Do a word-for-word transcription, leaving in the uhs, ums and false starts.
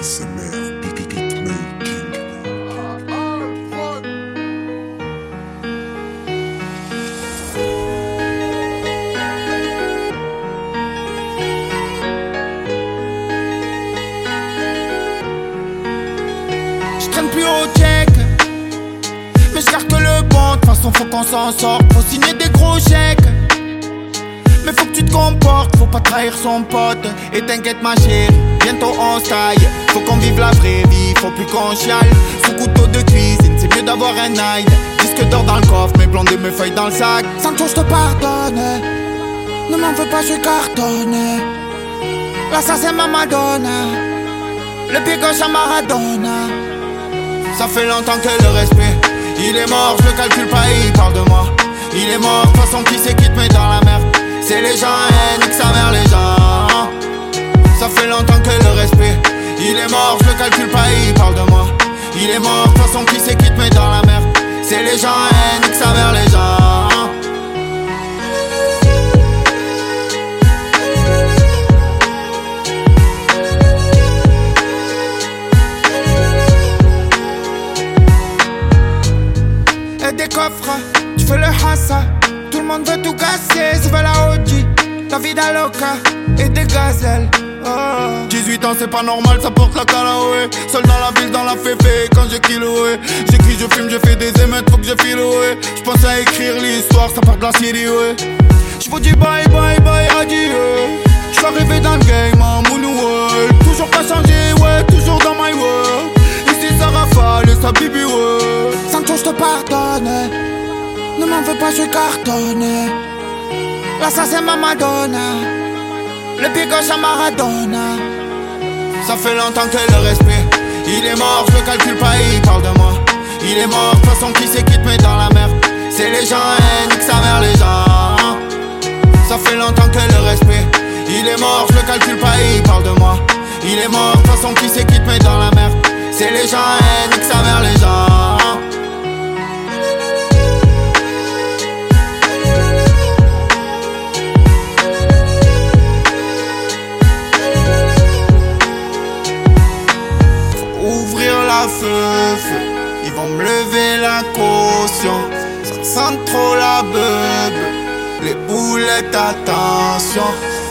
S M R, beatmaking. J'traîne plus au check, mais j'garde que le bon. De toute façon faut qu'on s'en sorte, faut signer des gros chèques. Mais faut que tu te comportes, faut pas trahir son pote. Et t'inquiète ma chérie, bientôt on se taille. Faut qu'on vive la vraie vie, faut plus qu'on chiale. Sous couteau de cuisine, c'est mieux d'avoir un nine. Disque d'or dans le coffre, mes blondes et mes feuilles dans le sac. Sancho, je te pardonne, ne m'en veux pas, je cartonne. Là ça c'est ma Madonna, le pied gauche à Maradona. Ça fait longtemps que le respect, il est mort, je le calcule pas, il parle de moi. Il est mort, de toute façon qui c'est qui te met dans la merde. C'est les gens, hein, nique sa mère les gens. Ça fait longtemps que le respect, il est mort, je le calcule pas, il parle de moi. Il est mort, de toute façon qui c'est qui te met dans la merde. C'est les gens, hein, nique sa mère les gens. Et des coffres, tu fais le hassa. Tout le monde veut tout casser, c'est pas la O G. La vida loca et des gazelles. Oh. dix-huit ans c'est pas normal, ça porte la calaoué. Seul dans la ville, dans la féfé, quand j'ai kiloé. J'écris, je filme, je fais des émeutes, faut que je file ouais. J'pense à écrire l'histoire, ça part de la city ouais. J'vous dis bye bye bye adieu. J'suis arrivé dans le game en moonwall. Toujours pas changé, ouais, toujours dans my world. Ici ça rafale et ça bibi ouais. Sancho, j'te pardonne, ne m'en veux pas, je cartonne. Là ça c'est ma Madonna, le pied gauche à Maradona. Ça fait longtemps que le respect, il est mort, je le calcule pas, il parle de moi. Il est mort, de toute façon qui c'est qui te met dans la merde. C'est les gens, hein, nique sa mère les gens. Ça fait longtemps que le respect, il est mort, je le calcule pas, il parle de moi. Il est mort, de toute façon qui c'est qui te met dans la merde. C'est les gens, hein, nique sa mère les gens. Ouvrir la feu, feu, ils vont me lever la caution. Ça sent trop la beube, les boulettes, attention.